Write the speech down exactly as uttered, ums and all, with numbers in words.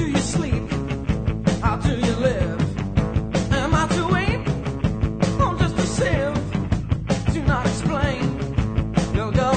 do you sleep? How do you live? Am I to aim? Or just a sieve? Do not explain. You'll go